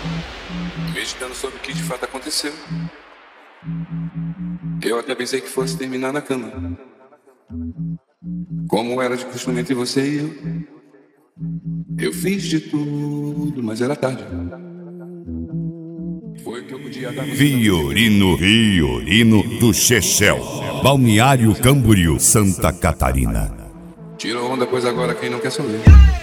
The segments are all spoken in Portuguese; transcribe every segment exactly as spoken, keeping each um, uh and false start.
meditando sobre o que de fato aconteceu. Eu até pensei que fosse terminar na cama, como era de costume entre você e eu. Eu fiz de tudo, mas era tarde. Foi o que eu podia dar. Fiorino, Fiorino do Chechel, Balneário Camboriú, Santa Catarina. Tira onda, pois agora quem não quer saber.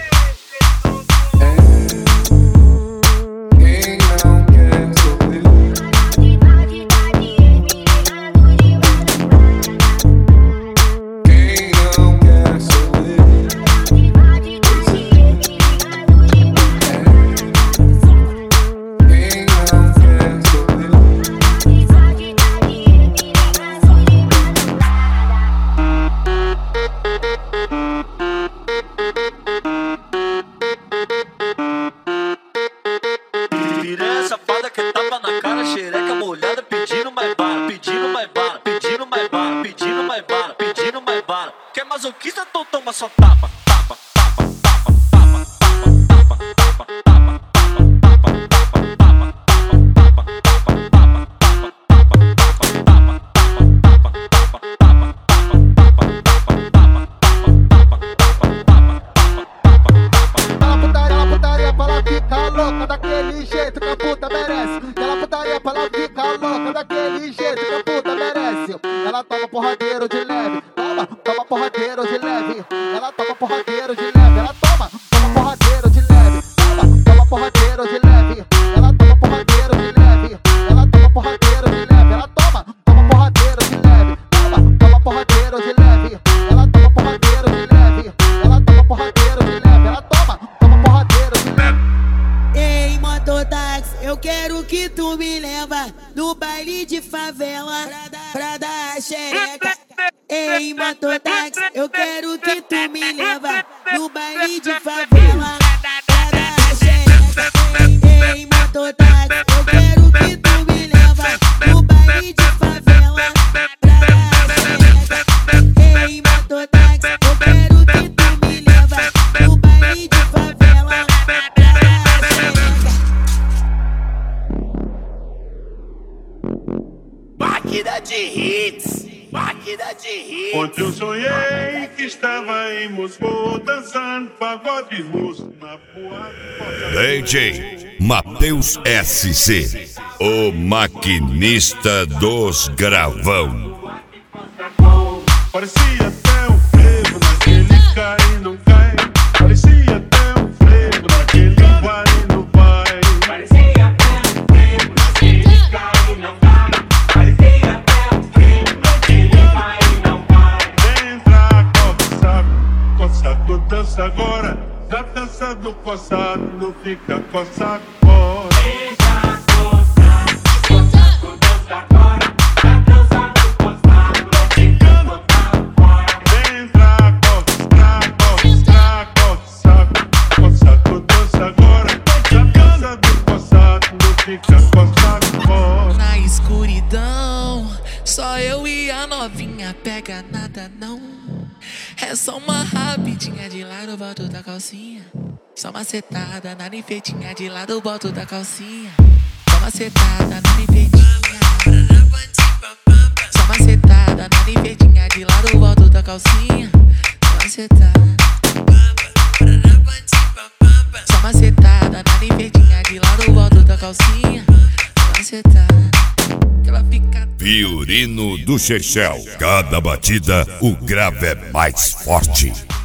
Quer masoquista, então toma só tapa, tapa, tapa, tapa, tapa, tapa, tapa, tapa, Ela putaria pra ela ficar louca daquele jeito que a puta merece. Ela putaria pra ela ficar louca daquele jeito que a puta merece. Ela toma porradeiro de leve, toma, toma porradeiro de leve. Ela toma porradeiro de leve, ela toma, toma porradeiro de leve, toma, toma porradeiro de leve. Ela toma porradeiro de leve, ela toma porradeiro de leve, ela toma, toma porradeiro de leve, toma, toma porradeiro de leve. Ela toma porradeiro de leve, ela toma porradeiro de leve, ela toma, toma porradeiro de leve. Ei, mototáxi, eu quero que tu me leva no baile de favela pra dar a xereca. Ei, mototáxi, eu quero que tu me leva no baile de favela pra dar a xereca. Ei, mototáxi, eu quero que tu me leva no baile de favela pra dar a xereca. Ei, mototáxi, eu quero que tu me leva no baile de favela pra dar a xereca. máquina de hits, máquina de hits. Ontem eu sonhei que estava em Moscou dançando pagode russo na boate. D J Matheus S C, o maquinista dos gravão. Parecia até um frevo naquele cai e não cai. Parecia até um frevo naquele vai e não vai. Parecia até um frevo naquele cai e não vai. Parecia até um frevo naquele vai e não vai. Entra, coça, coçado, dança agora. Já dança do coçado, não fica coça fora. Entra, coçado, coçado, dança agora. Já dança do coçado, não fica botado fora. Entra, coça, coça, coçado, coçado, dança agora. Já dança do coçado, não fica coça fora. Na escuridão, só eu e a novinha, pega nada não. É só uma rapidinha de lado, volto da calcinha. Só uma setada na ninfetinha de lado, volto da calcinha. Só uma setada na ninfetinha. Só uma setada na ninfetinha de lado, volto da calcinha. Só uma setada. Só uma setada na ninfetinha de lado, volto da calcinha. Só uma setada. Que ela fica. Fiorino do Chechel, cada batida o grave é mais forte.